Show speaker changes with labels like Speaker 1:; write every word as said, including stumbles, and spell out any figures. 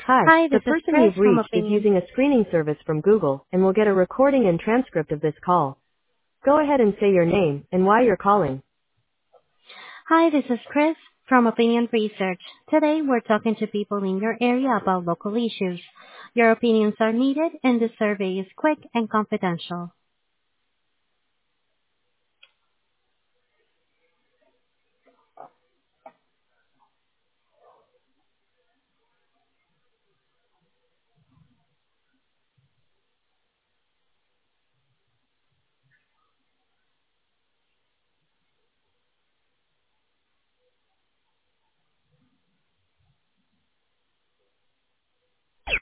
Speaker 1: Hi,
Speaker 2: Hi,
Speaker 1: the
Speaker 2: this is
Speaker 1: person
Speaker 2: Chris
Speaker 1: you've
Speaker 2: from
Speaker 1: reached is
Speaker 2: Opinion.
Speaker 1: using a screening service from Google and will get a recording and transcript of this call. Go ahead and say your name and why you're calling.
Speaker 2: Hi, this is Chris from Opinion Research. Today, we're talking to people in your area about local issues. Your opinions are needed, and the survey is quick and confidential.